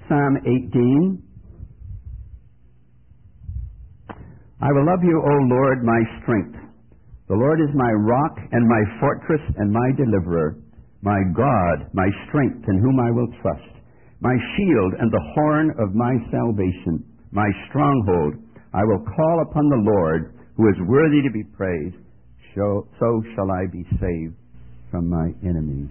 Psalm 18. I will love you, O Lord, my strength. The Lord is my rock and my fortress and my deliverer, my God, my strength, in whom I will trust, my shield and the horn of my salvation, my stronghold. I will call upon the Lord, who is worthy to be praised. So shall I be saved from my enemies.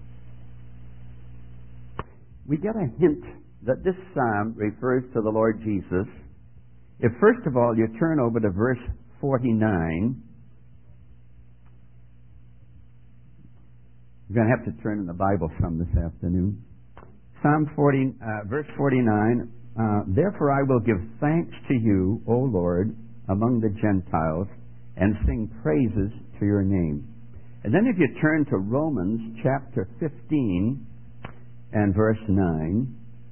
We get a hint that this psalm refers to the Lord Jesus. If first of all you turn over to verse 49, you're going to have to turn in the Bible some this afternoon. Psalm 40, verse 49, therefore I will give thanks to you, O Lord, among the Gentiles, and sing praises to your name. And then if you turn to Romans chapter 15 and verse 9,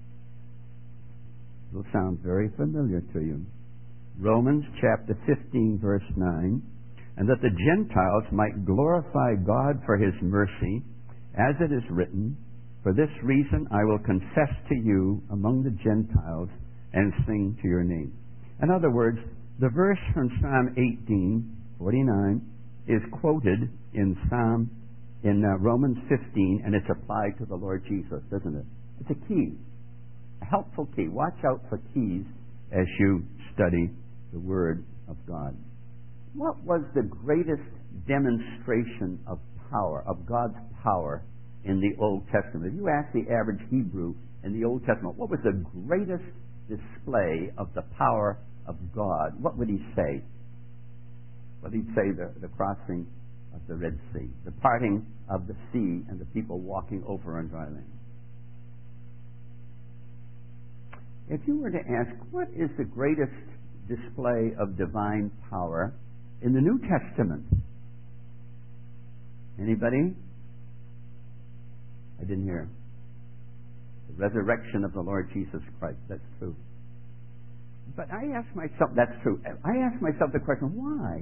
it will sound very familiar to you. Romans chapter 15 verse 9, and that the Gentiles might glorify God for his mercy, as it is written, for this reason I will confess to you among the Gentiles and sing to your name. In other words, the verse from Psalm 18:49 is quoted in Romans 15, and it's applied to the Lord Jesus, isn't it? It's a key, a helpful key. Watch out for keys as you study the Word of God. What was the greatest demonstration of power, of God's power in the Old Testament? If you ask the average Hebrew in the Old Testament, what was the greatest display of the power of God? What would he say? Well, he'd say the crossing of the Red Sea, the parting of the sea and the people walking over on dry land. If you were to ask, what is the greatest display of divine power in the New Testament? Anybody? I didn't hear. The resurrection of the Lord Jesus Christ. That's true. But I ask myself, that's true. I ask myself the question, why?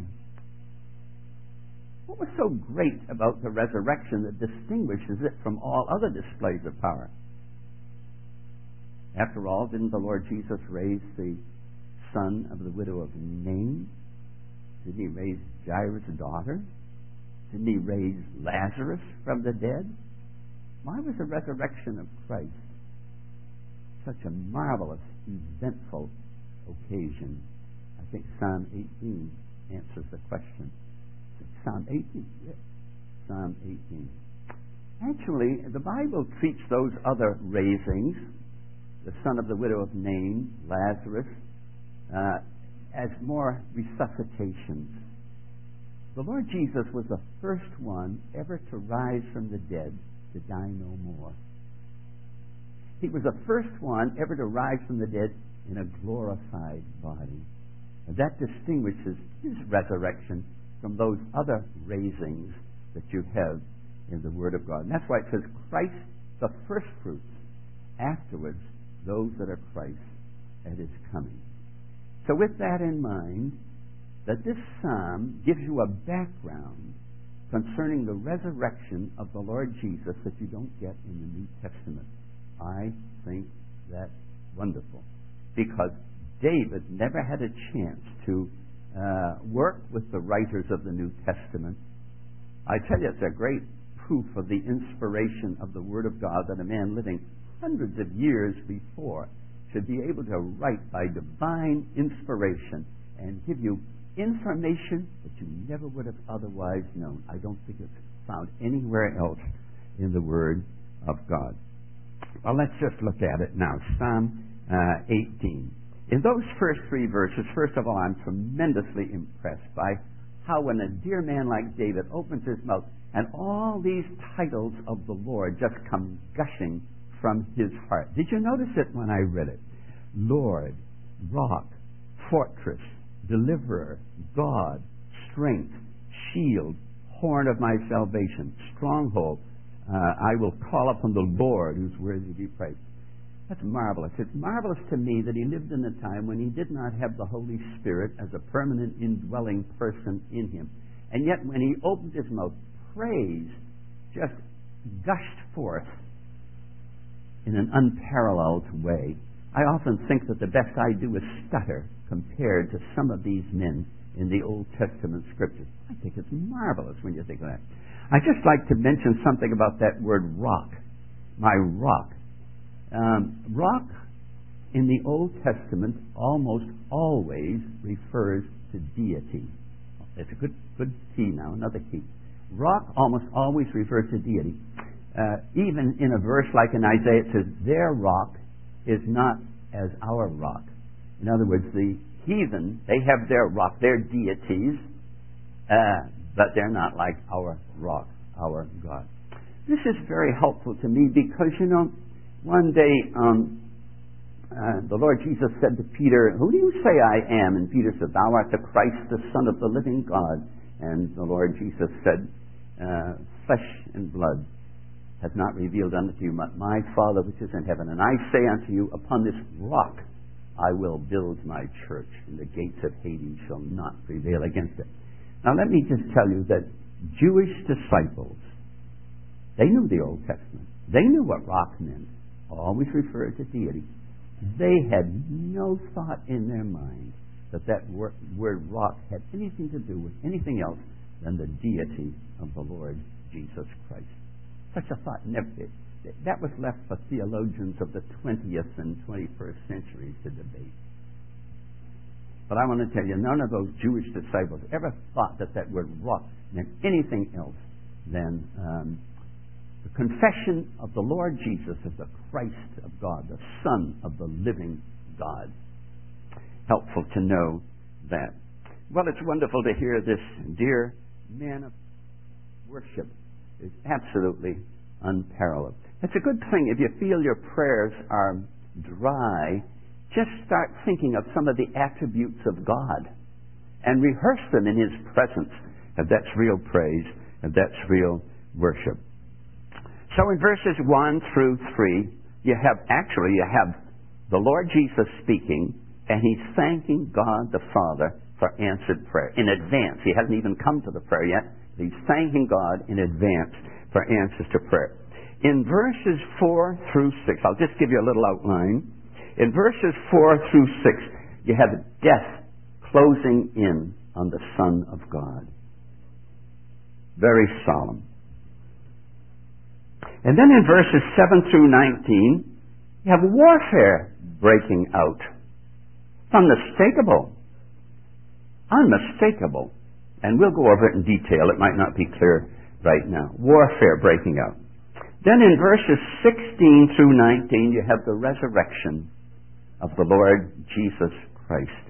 What was so great about the resurrection that distinguishes it from all other displays of power? After all, didn't the Lord Jesus raise the son of the widow of Nain? Didn't he raise Jairus' daughter? Didn't he raise Lazarus from the dead? Why was the resurrection of Christ such a marvelous, eventful occasion? I think Psalm 18 answers the question. Psalm 18? Yes. Psalm 18. Actually, the Bible treats those other raisings, the son of the widow of Nain, Lazarus, as more resuscitations. The Lord Jesus was the first one ever to rise from the dead, to die no more. He was the first one ever to rise from the dead in a glorified body. And that distinguishes his resurrection from those other raisings that you have in the Word of God. And that's why it says Christ the first fruits, afterwards those that are Christ at his coming. So with that in mind, that this psalm gives you a background concerning the resurrection of the Lord Jesus that you don't get in the New Testament. I think that's wonderful, because David never had a chance to work with the writers of the New Testament. I tell you, it's a great proof of the inspiration of the Word of God that a man living hundreds of years before should be able to write by divine inspiration and give you information that you never would have otherwise known. I don't think it's found anywhere else in the Word of God. Well, let's just look at it now. Psalm 18. In those first three verses, first of all, I'm tremendously impressed by how when a dear man like David opens his mouth and all these titles of the Lord just come gushing from his heart. Did you notice it when I read it? Lord, rock, fortress, deliverer, God, strength, shield, horn of my salvation, stronghold. I will call upon the Lord who's worthy to be praised. That's marvelous. It's marvelous to me that he lived in a time when he did not have the Holy Spirit as a permanent indwelling person in him. And yet when he opened his mouth, praise just gushed forth in an unparalleled way. I often think that the best I do is stutter compared to some of these men in the Old Testament scriptures. I think it's marvelous when you think of that. I'd just like to mention something about that word rock. My rock. Rock in the Old Testament almost always refers to deity. It's a good key now, another key. Rock almost always refers to deity. Even in a verse like in Isaiah, it says, their rock is not as our rock. In other words, the heathen, they have their rock, their deities, but they're not like our rock, our God. This is very helpful to me because, one day the Lord Jesus said to Peter, who do you say I am? And Peter said, thou art the Christ, the Son of the living God. And the Lord Jesus said, flesh and blood has not revealed unto you, but my Father which is in heaven. And I say unto you, upon this rock I will build my church, and the gates of Hades shall not prevail against it. Now let me just tell you that Jewish disciples, they knew the Old Testament. They knew what rock meant. Always referred to deity. They had no thought in their mind that word rock had anything to do with anything else than the deity of the Lord Jesus Christ. Such a thought never did. That was left for theologians of the 20th and 21st centuries to debate. But I want to tell you, none of those Jewish disciples ever thought that word rock meant anything else than the confession of the Lord Jesus as the Christ of God, the Son of the living God. Helpful to know that. Well, it's wonderful to hear this dear man of worship is absolutely unparalleled. It's a good thing if you feel your prayers are dry, just start thinking of some of the attributes of God and rehearse them in His presence. And that's real praise, and that's real worship. So in verses 1 through 3, you have the Lord Jesus speaking, and He's thanking God the Father for answered prayer in advance. He hasn't even come to the prayer yet. He's thanking God in advance for answers to prayer. In verses 4 through 6, I'll just give you a little outline. In verses 4 through 6, you have death closing in on the Son of God. Very solemn. And then in verses 7 through 19, you have warfare breaking out. Unmistakable. Unmistakable. And we'll go over it in detail. It might not be clear right now. Warfare breaking out. Then in verses 16 through 19, you have the resurrection of the Lord Jesus Christ.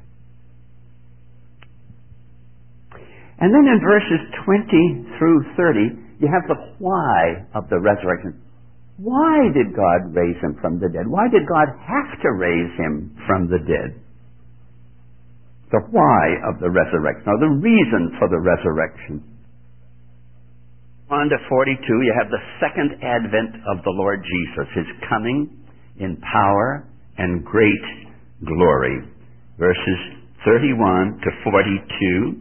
And then in verses 20 through 30, you have the why of the resurrection. Why did God raise Him from the dead? Why did God have to raise Him from the dead? The why of the resurrection, or the reason for the resurrection. On to 42, you have the second advent of the Lord Jesus, His coming in power and great glory. Verses 31 to 42.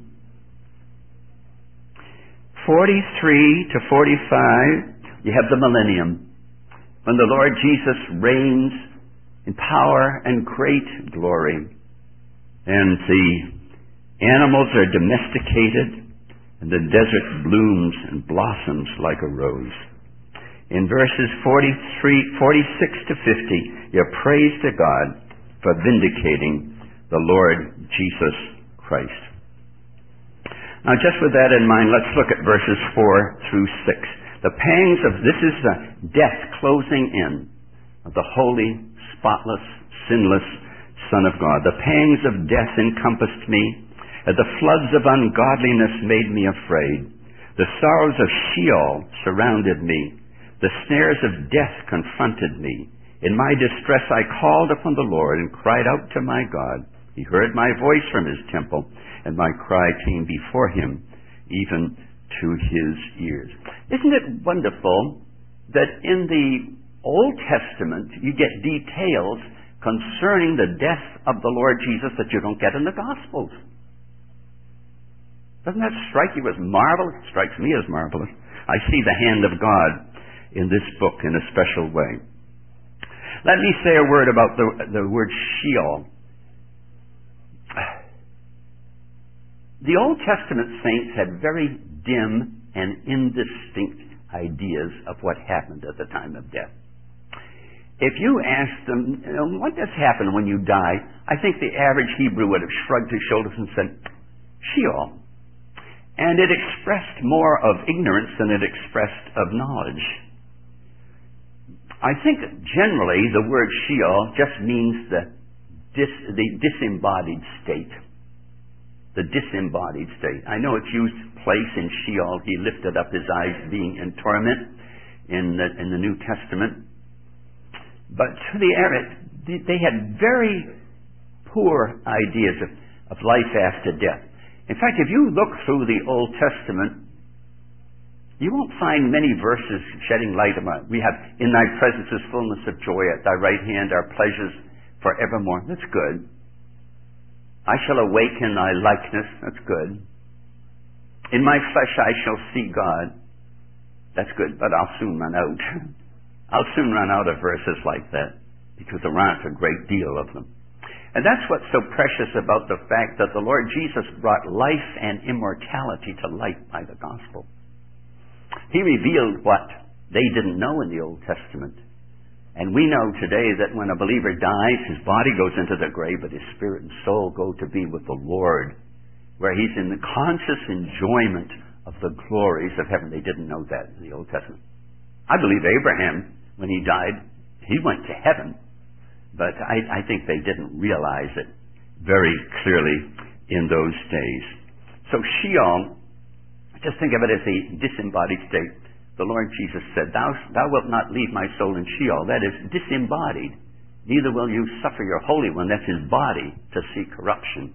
43 to 45, you have the millennium, when the Lord Jesus reigns in power and great glory, and the animals are domesticated, and the desert blooms and blossoms like a rose. In verses 46 to 50, you praise to God for vindicating the Lord Jesus Christ. Now, just with that in mind, let's look at verses 4 through 6. The pangs of, this is the death closing in of the holy, spotless, sinless Son of God. The pangs of death encompassed me, and the floods of ungodliness made me afraid. The sorrows of Sheol surrounded me. The snares of death confronted me. In my distress I called upon the Lord and cried out to my God. He heard my voice from His temple, and my cry came before Him, even to His ears. Isn't it wonderful that in the Old Testament you get details concerning the death of the Lord Jesus that you don't get in the Gospels? Doesn't that strike you as marvelous? It strikes me as marvelous. I see the hand of God in this book in a special way. Let me say a word about the word Sheol. The Old Testament saints had very dim and indistinct ideas of what happened at the time of death. If you asked them, what does happen when you die? I think the average Hebrew would have shrugged his shoulders and said, Sheol. And it expressed more of ignorance than it expressed of knowledge. I think generally the word Sheol just means the disembodied state. The disembodied state. I know it's used place in Sheol. He lifted up his eyes being in torment in the New Testament. But to the Arabs, they had very poor ideas of life after death. In fact, if you look through the Old Testament, you won't find many verses shedding light on it. We have, in thy presence is fullness of joy, at thy right hand are pleasures forevermore. That's good. I shall awaken thy likeness. That's good. In my flesh I shall see God. That's good, but I'll soon run out. I'll soon run out of verses like that, because there aren't a great deal of them. And that's what's so precious about the fact that the Lord Jesus brought life and immortality to light by the gospel. He revealed what they didn't know in the Old Testament. And we know today that when a believer dies, his body goes into the grave, but his spirit and soul go to be with the Lord, where he's in the conscious enjoyment of the glories of heaven. They didn't know that in the Old Testament. I believe Abraham, when he died, he went to heaven. But I think they didn't realize it very clearly in those days. So Sheol, just think of it as a disembodied state. The Lord Jesus said, Thou wilt not leave my soul in Sheol. That is disembodied. Neither will you suffer your Holy One, that's his body, to see corruption.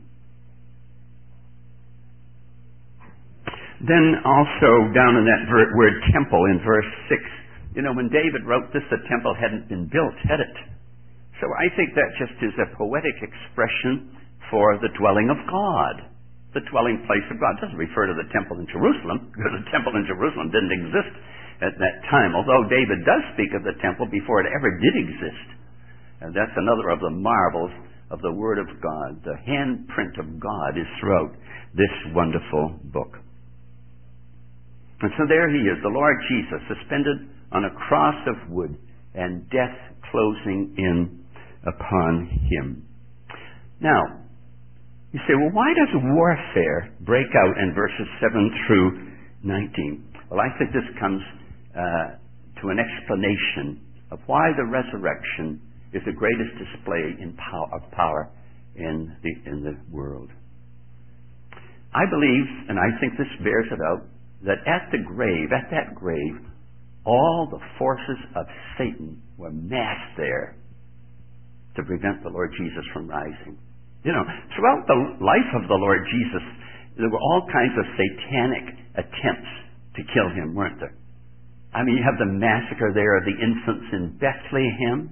Then also down in that word temple in verse 6, when David wrote this, the temple hadn't been built, had it? So I think that just is a poetic expression for the dwelling of God. The dwelling place of God. It doesn't refer to the temple in Jerusalem, because the temple in Jerusalem didn't exist at that time. Although David does speak of the temple before it ever did exist. And that's another of the marvels of the Word of God. The handprint of God is throughout this wonderful book. And so there he is, the Lord Jesus, suspended on a cross of wood, and death closing in upon him. Now, you say, well, why does warfare break out in verses 7 through 19? Well, I think this comes to an explanation of why the resurrection is the greatest display of power in the world. I believe, and I think this bears it out, that at that grave, all the forces of Satan were massed there to prevent the Lord Jesus from rising. Throughout the life of the Lord Jesus, there were all kinds of satanic attempts to kill him, weren't there? I mean, you have the massacre there of the infants in Bethlehem.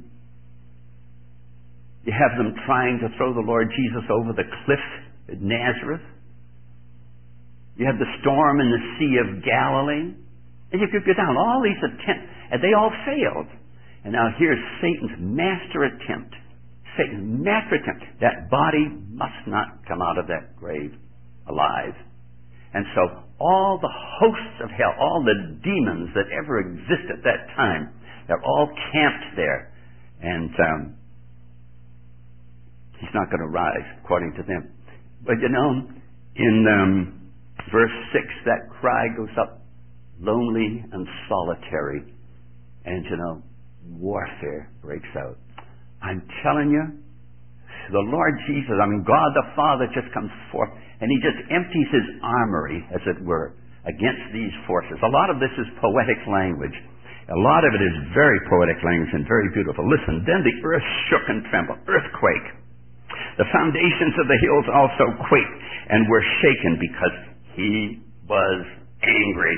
You have them trying to throw the Lord Jesus over the cliff at Nazareth. You have the storm in the Sea of Galilee. And you could go down all these attempts, and they all failed. And now here's Satan's master attempt. That body must not come out of that grave alive. And so all the hosts of hell, all the demons that ever exist at that time, they're all camped there. And he's not going to rise, according to them. But in verse 6, that cry goes up, lonely and solitary. And warfare breaks out. I'm telling you, the Lord Jesus, God the Father just comes forth and he just empties his armory, as it were, against these forces. A lot of this is poetic language. A lot of it is very poetic language and very beautiful. Listen, then the earth shook and trembled. Earthquake. The foundations of the hills also quaked and were shaken because he was angry.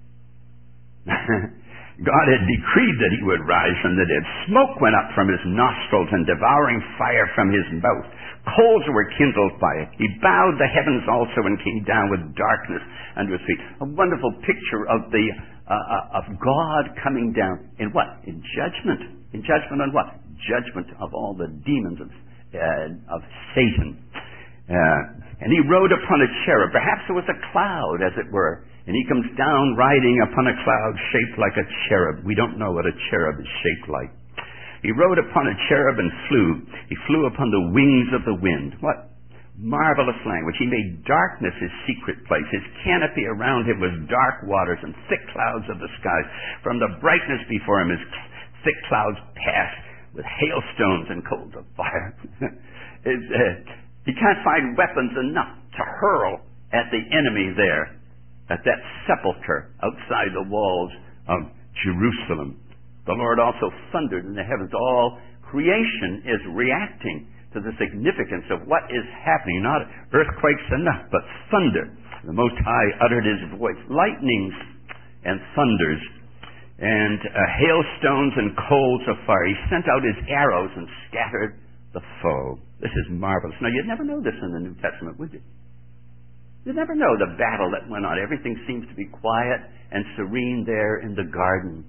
God had decreed that he would rise from the dead. Smoke went up from his nostrils and devouring fire from his mouth. Coals were kindled by it. He bowed the heavens also and came down with darkness under his feet. A wonderful picture of of God coming down in what? In judgment. In judgment on what? judgment of all the demons of Satan. And he rode upon a cherub. Perhaps it was a cloud, as it were. And he comes down riding upon a cloud shaped like a cherub. We don't know what a cherub is shaped like. He rode upon a cherub and flew. He flew upon the wings of the wind. What marvelous language. He made darkness his secret place. His canopy around him was dark waters and thick clouds of the skies. From the brightness before him, his thick clouds passed with hailstones and coals of fire. He can't find weapons enough to hurl at the enemy there, at that sepulcher outside the walls of Jerusalem. The Lord also thundered in the heavens. All creation is reacting to the significance of what is happening. Not earthquakes enough, but thunder. The Most High uttered his voice. Lightnings and thunders and hailstones and coals of fire. He sent out his arrows and scattered the foe. This is marvelous. Now, you'd never know this in the New Testament, would you? You'd never know the battle that went on. Everything seems to be quiet and serene there in the garden.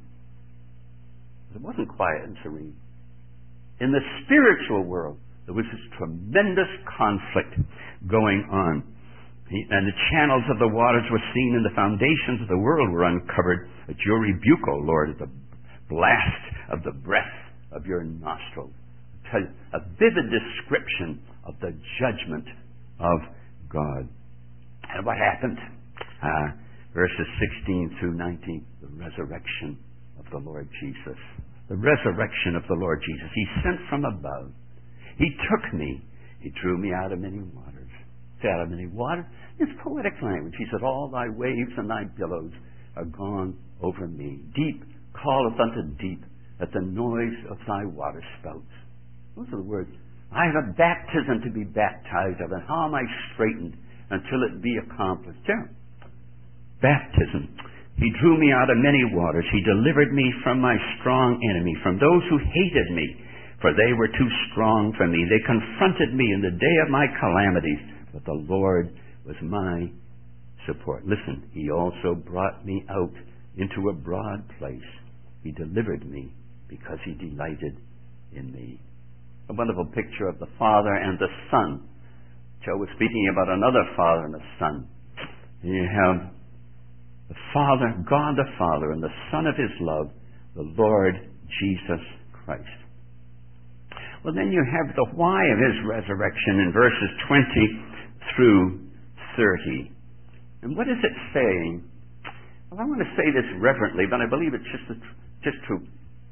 It wasn't quiet and serene. In the spiritual world, there was this tremendous conflict going on. And the channels of the waters were seen, and the foundations of the world were uncovered at your rebuke, O Lord, at the blast of the breath of your nostrils. A vivid description of the judgment of God. And what happened? Verses 16 through 19, the resurrection of the Lord Jesus. The resurrection of the Lord Jesus. He sent from above. He took me. He drew me out of many waters. Out of many waters. It's poetic language. He said, all thy waves and thy billows are gone over me. Deep calleth unto deep at the noise of thy water spouts. Those are the words. I have a baptism to be baptized of, and how am I straitened until it be accomplished? Yeah. Baptism. He drew me out of many waters. He delivered me from my strong enemy, from those who hated me, for they were too strong for me. They confronted me in the day of my calamities, but the Lord was my support. Listen, he also brought me out into a broad place. He delivered me because he delighted in me. A wonderful picture of the Father and the Son. Joe was speaking about another Father and a Son. You have the Father, God the Father, and the Son of his love, the Lord Jesus Christ. Well, then you have the why of his resurrection in verses 20 through 30. And what is it saying? Well, I want to say this reverently, but I believe it's just true.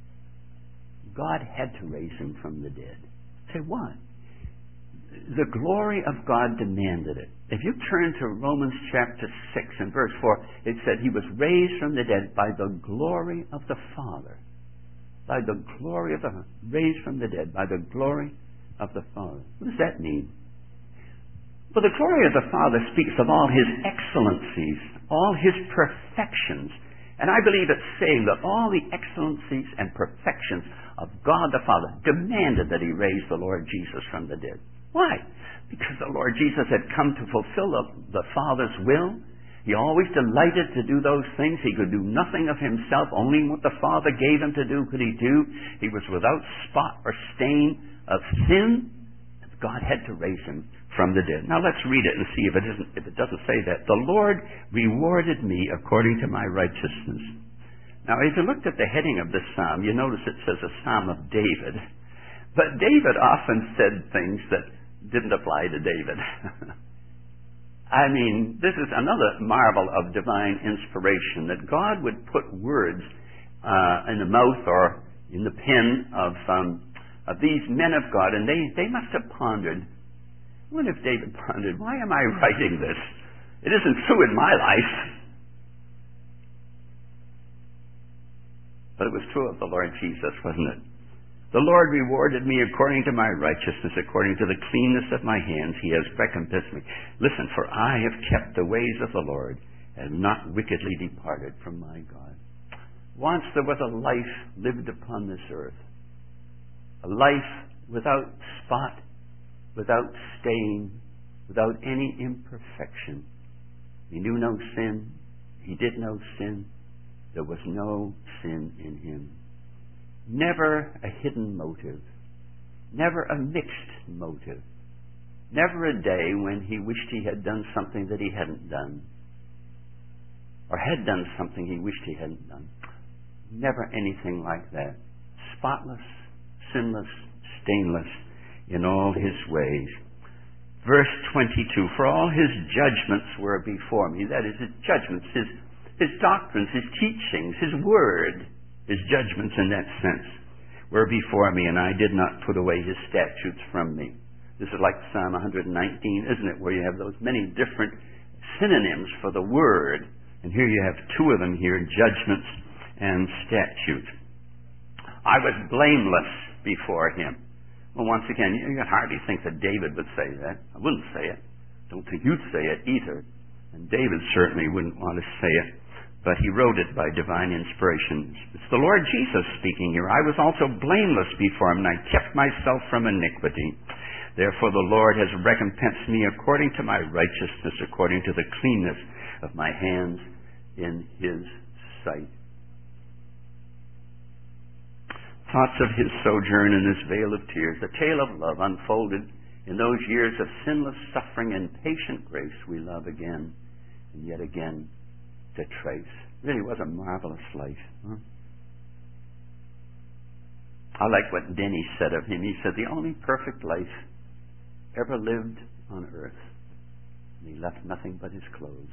God had to raise him from the dead. Say why? The glory of God demanded it. If you turn to Romans chapter 6 and verse 4, it said he was raised from the dead by the glory of the Father. By the glory of the Father. Raised from the dead by the glory of the Father. What does that mean? Well, the glory of the Father speaks of all his excellencies, all his perfections. And I believe it's saying that all the excellencies and perfections of God the Father demanded that he raise the Lord Jesus from the dead. Why? Because the Lord Jesus had come to fulfill the Father's will. He always delighted to do those things. He could do nothing of himself. Only what the Father gave him to do could he do. He was without spot or stain of sin. God had to raise him from the dead. Now let's read it and see if it doesn't say that. The Lord rewarded me according to my righteousness. Now, if you looked at the heading of this psalm, you notice it says a psalm of David. But David often said things that didn't apply to David. I mean, this is another marvel of divine inspiration, that God would put words in the mouth or in the pen of these men of God, and they must have pondered. What if David pondered, why am I writing this? It isn't true in my life. But it was true of the Lord Jesus, wasn't it? The Lord rewarded me according to my righteousness, according to the cleanness of my hands. He has recompensed me. Listen, for I have kept the ways of the Lord and not wickedly departed from my God. Once there was a life lived upon this earth, a life without spot, without stain, without any imperfection. He knew no sin. He did no sin. There was no sin in him. Never a hidden motive. Never a mixed motive. Never a day when he wished he had done something that he hadn't done, or had done something he wished he hadn't done. Never anything like that. Spotless, sinless, stainless in all his ways. Verse 22, for all his judgments were before me. That is, his judgments, his doctrines, his teachings, his word, his judgments in that sense were before me, and I did not put away his statutes from me. This is like Psalm 119, isn't it, where you have those many different synonyms for the word. And here you have two of them here, judgments and statutes. I was blameless before him. Well, once again, you can hardly think that David would say that. I wouldn't say it. Don't think you'd say it either. And David certainly wouldn't want to say it. But he wrote it by divine inspiration. It's the Lord Jesus speaking here. I was also blameless before him, and I kept myself from iniquity. Therefore the Lord has recompensed me according to my righteousness, according to the cleanness of my hands in his sight. Thoughts of his sojourn in this vale of tears, a tale of love unfolded in those years of sinless suffering and patient grace we love again and yet again to trace. Really was a marvelous life. Huh? I like what Denny said of him. He said, the only perfect life ever lived on earth, and he left nothing but his clothes.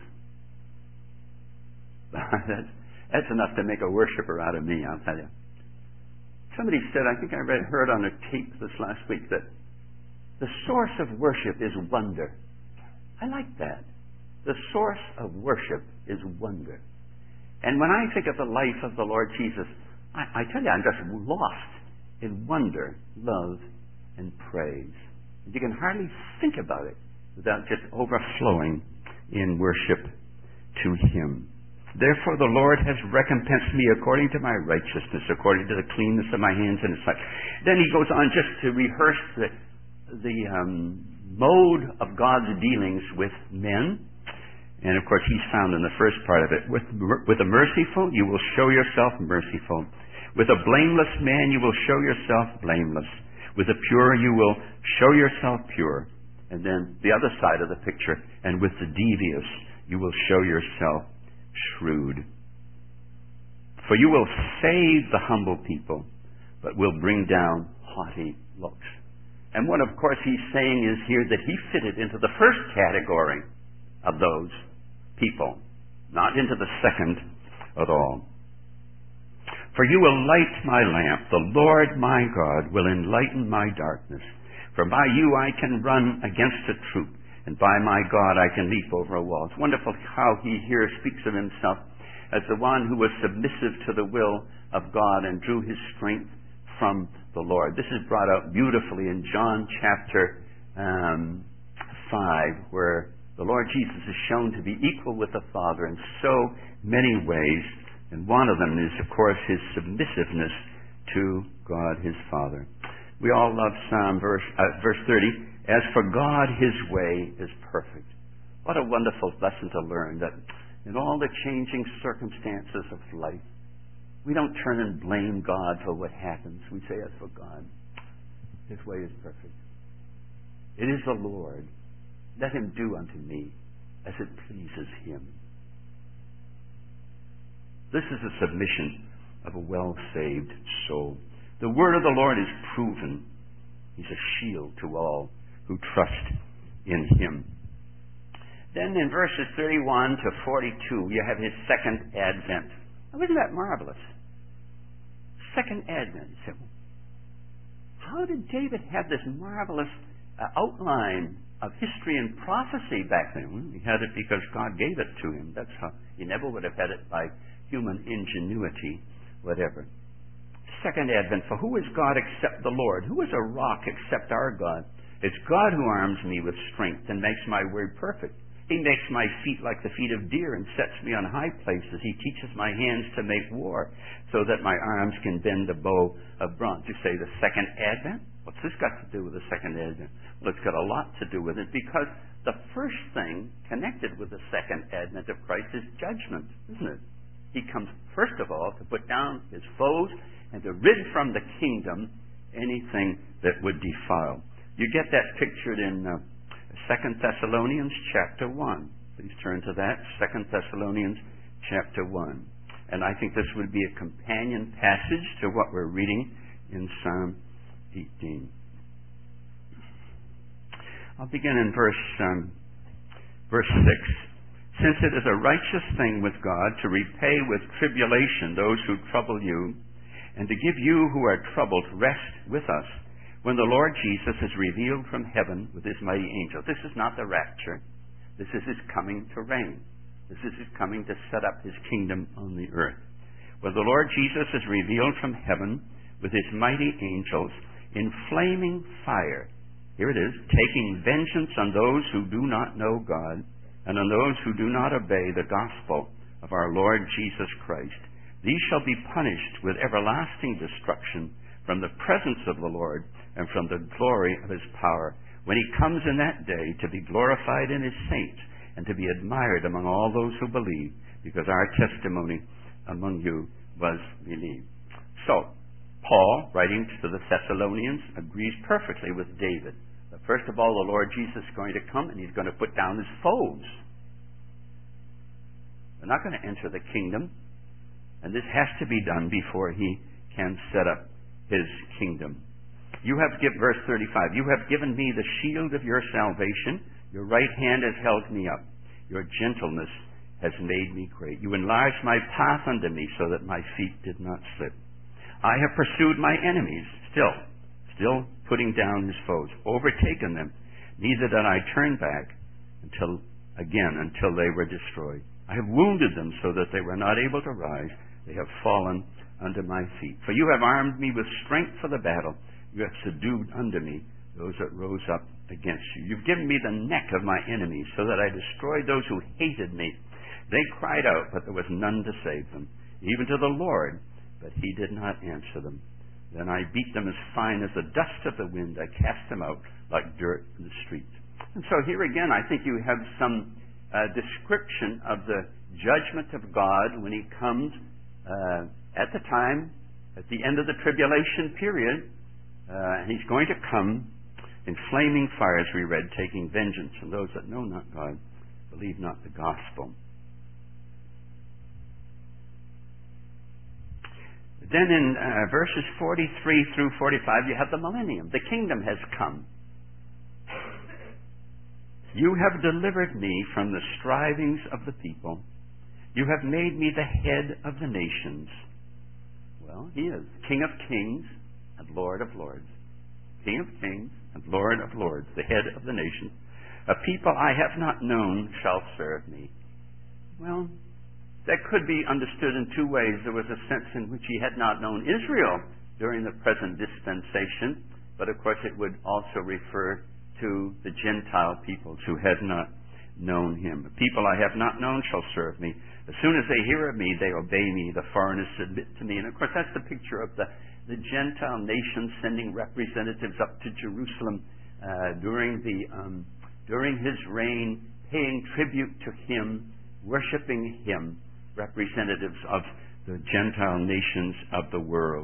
That's enough to make a worshiper out of me, I'll tell you. Somebody said, I think I heard on a tape this last week, that the source of worship is wonder. I like that. The source of worship is wonder. And when I think of the life of the Lord Jesus, I tell you, I'm just lost in wonder, love, and praise. And you can hardly think about it without just overflowing in worship to him. Therefore the Lord has recompensed me according to my righteousness, according to the cleanness of my hands and his sight. Then he goes on just to rehearse the mode of God's dealings with men. And of course he's found in the first part of it. With the merciful you will show yourself merciful. With a blameless man you will show yourself blameless. With the pure you will show yourself pure. And then the other side of the picture, and with the devious you will show yourself shrewd. For you will save the humble people, but will bring down haughty looks. And what, of course, he's saying is here that he fitted into the first category of those people, not into the second at all. For you will light my lamp. The Lord my God will enlighten my darkness. For by you I can run against a troop, and by my God I can leap over a wall. It's wonderful how he here speaks of himself as the one who was submissive to the will of God and drew his strength from the Lord. This is brought out beautifully in John chapter 5, where the Lord Jesus is shown to be equal with the Father in so many ways. And one of them is, of course, his submissiveness to God his Father. We all love verse 30. As for God, his way is perfect. What a wonderful lesson to learn, that in all the changing circumstances of life, we don't turn and blame God for what happens. We say, as for God, his way is perfect. It is the Lord. Let him do unto me as it pleases him. This is the submission of a well-saved soul. The word of the Lord is proven. He's a shield to all who trust in him. Then in verses 31 to 42, you have his second advent. Now, isn't that marvelous? Second advent. So, how did David have this marvelous outline of history and prophecy back then? Well, he had it because God gave it to him. That's how. He never would have had it by human ingenuity, whatever. Second advent. For who is God except the Lord? Who is a rock except our God? It's God who arms me with strength and makes my way perfect. He makes my feet like the feet of deer and sets me on high places. He teaches my hands to make war so that my arms can bend a bow of bronze. You say the second advent? What's this got to do with the second advent? Well, it's got a lot to do with it, because the first thing connected with the second advent of Christ is judgment, isn't it? He comes, first of all, to put down his foes and to rid from the kingdom anything that would defile. You get that pictured in 2 Thessalonians chapter 1. Please turn to that, 2 Thessalonians chapter 1. And I think this would be a companion passage to what we're reading in Psalm 18. I'll begin in verse 6. Since it is a righteous thing with God to repay with tribulation those who trouble you, and to give you who are troubled rest with us, when the Lord Jesus is revealed from heaven with his mighty angel. This is not the rapture. This is his coming to reign. This is his coming to set up his kingdom on the earth. When the Lord Jesus is revealed from heaven with his mighty angels in flaming fire, here it is, taking vengeance on those who do not know God and on those who do not obey the gospel of our Lord Jesus Christ. These shall be punished with everlasting destruction from the presence of the Lord and from the glory of his power, when he comes in that day to be glorified in his saints and to be admired among all those who believe, because our testimony among you was believed. So, Paul, writing to the Thessalonians, agrees perfectly with David. But first of all, the Lord Jesus is going to come and he's going to put down his foes. They're not going to enter the kingdom. And this has to be done before he can set up his kingdom. Verse 35, you have given me the shield of your salvation. Your right hand has held me up. Your gentleness has made me great. You enlarged my path unto me so that my feet did not slip. I have pursued my enemies, still putting down his foes, overtaken them. Neither did I turn back until they were destroyed. I have wounded them so that they were not able to rise. They have fallen under my feet. For you have armed me with strength for the battle. You have subdued under me those that rose up against you. You've given me the neck of my enemies so that I destroyed those who hated me. They cried out, but there was none to save them, even to the Lord, but he did not answer them. Then I beat them as fine as the dust of the wind. I cast them out like dirt in the streets. And so here again, I think you have some description of the judgment of God when he comes at the time, at the end of the tribulation period. He's going to come in flaming fire, as we read, taking vengeance on those that know not God, believe not the gospel. Then in verses 43 through 45, you have the millennium. The kingdom has come. You have delivered me from the strivings of the people. You have made me the head of the nations. Well, he is King of kings and Lord of lords. King of kings and Lord of lords, the head of the nations. A people I have not known shall serve me. Well, that could be understood in two ways. There was a sense in which he had not known Israel during the present dispensation, but of course it would also refer to the Gentile peoples who had not known him. The people I have not known shall serve me. As soon as they hear of me, they obey me. The foreigners submit to me. And of course that's the picture of the Gentile nations sending representatives up to Jerusalem during his reign, paying tribute to him, worshiping him, representatives of the Gentile nations of the world.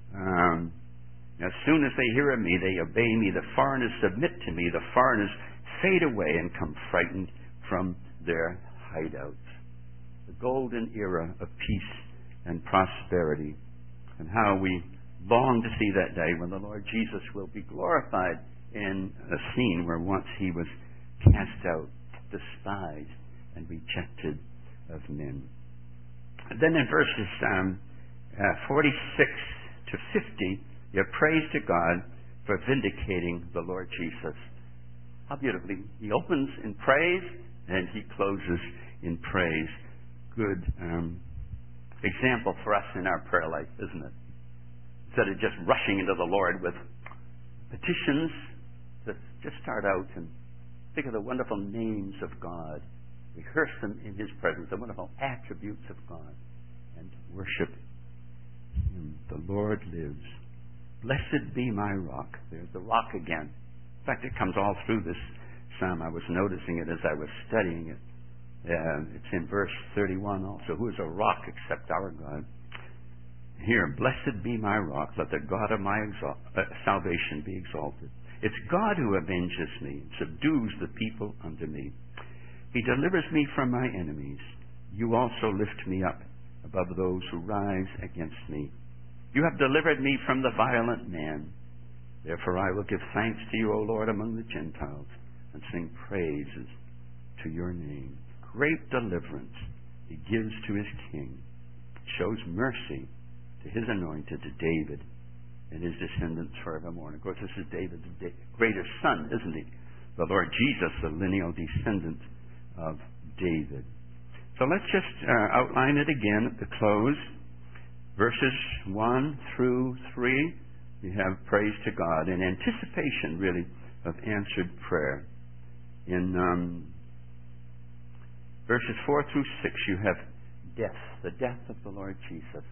As soon as they hear of me, they obey me. The foreigners submit to me. The foreigners fade away and come frightened from their hideouts. The golden era of peace and prosperity, and how we long to see that day when the Lord Jesus will be glorified in a scene where once he was cast out, despised, and rejected of men. Then in verses 46 to 50, you have praise to God for vindicating the Lord Jesus. How beautifully. He opens in praise and he closes in praise. Good example for us in our prayer life, isn't it? Instead of just rushing into the Lord with petitions, let's just start out and think of the wonderful names of God. Rehearse them in his presence, the wonderful attributes of God, and worship him. The Lord lives. Blessed be my rock. There's the rock again. In fact, it comes all through this psalm. I was noticing it as I was studying it. It's in verse 31 also. Who is a rock except our God? Here, blessed be my rock. Let the God of my salvation be exalted. It's God who avenges me, subdues the people under me. He delivers me from my enemies. You also lift me up above those who rise against me. You have delivered me from the violent man. Therefore I will give thanks to you, O Lord, among the Gentiles, and sing praises to your name. Great deliverance he gives to his king. Shows mercy to his anointed, to David, and his descendants forevermore. And of course, this is David's greater son, isn't he? The Lord Jesus, the lineal descendant of David. So let's just outline it again at the close. Verses 1 through 3, you have praise to God in anticipation, really, of answered prayer. In verses 4 through 6, you have death, the death of the Lord Jesus.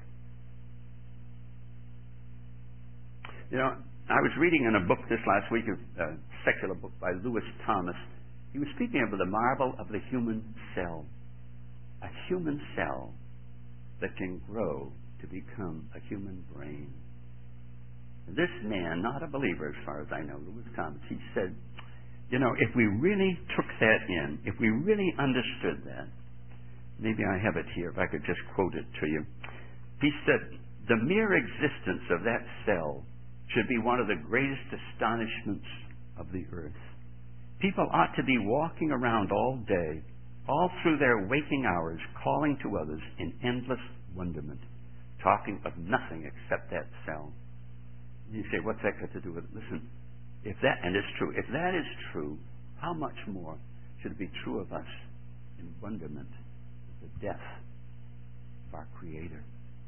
You know, I was reading in a book this last week, a secular book by Lewis Thomas. He was speaking of the marvel of the human cell. A human cell that can grow to become a human brain. This man, not a believer as far as I know, Lewis Thomas, he said, you know, if we really took that in, if we really understood that, maybe I have it here, if I could just quote it to you. He said, the mere existence of that cell should be one of the greatest astonishments of the earth. People ought to be walking around all day, all through their waking hours, calling to others in endless wonderment, talking of nothing except that cell. And you say, what's that got to do with it? Listen, if that, and it's true, if that is true, how much more should it be true of us in wonderment of the death of our Creator?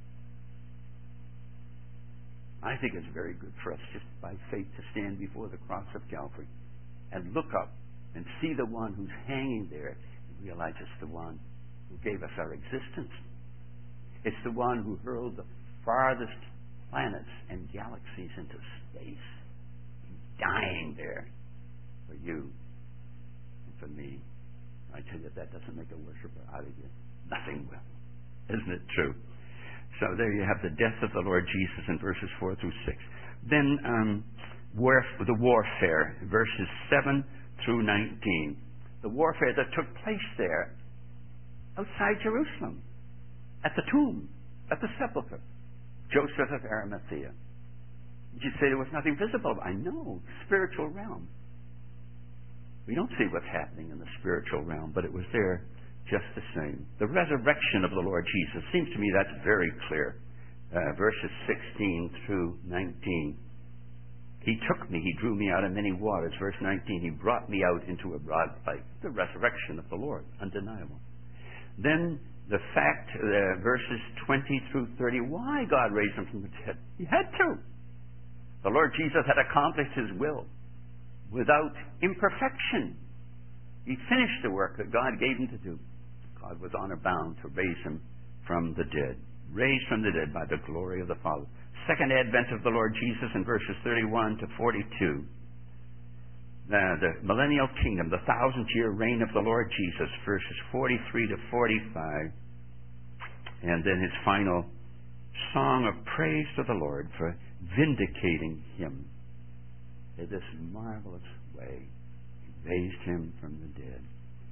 I think it's very good for us just by faith to stand before the cross of Calvary and look up and see the one who's hanging there and realize it's the one who gave us our existence. It's the one who hurled the farthest planets and galaxies into space, dying there for you and for me. I tell you, if that doesn't make a worshiper out of you, nothing will. Isn't it true? So there you have the death of the Lord Jesus in verses 4 through 6. Then the warfare, verses 7 through 19. The warfare that took place there outside Jerusalem, at the tomb, at the sepulchre. Joseph of Arimathea. Did you say there was nothing visible? I know, spiritual realm. We don't see what's happening in the spiritual realm, but it was there just the same. The resurrection of the Lord Jesus, seems to me that's very clear. Verses 16 through 19. He took me, he drew me out of many waters. Verse 19, he brought me out into a broad light. The resurrection of the Lord, undeniable. Then the fact, verses 20 through 30, why God raised him from the dead. He had to. The Lord Jesus had accomplished his will without imperfection. He finished the work that God gave him to do. God was honor bound to raise him from the dead. Raised from the dead by the glory of the Father. Second advent of the Lord Jesus in verses 31 to 42. The millennial kingdom, the 1,000-year reign of the Lord Jesus, verses 43 to 45. And then his final song of praise to the Lord for vindicating him in this marvelous way. He raised him from the dead.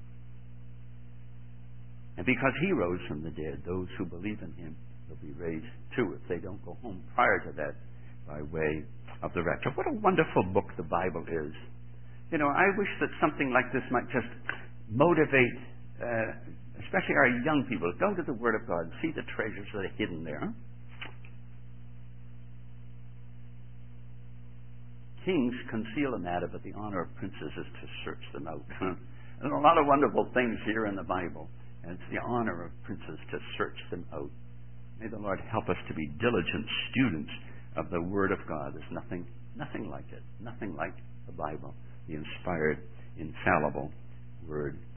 And because he rose from the dead, those who believe in him will be raised too, if they don't go home prior to that by way of the rapture. What a wonderful book the Bible is. You know, I wish that something like this might just motivate, especially our young people. Go to the Word of God and see the treasures that are hidden there. Kings conceal a matter, but the honor of princes is to search them out. There's a lot of wonderful things here in the Bible, and it's the honor of princes to search them out. May the Lord help us to be diligent students of the Word of God. There's nothing like it. Nothing like the Bible, the inspired, infallible Word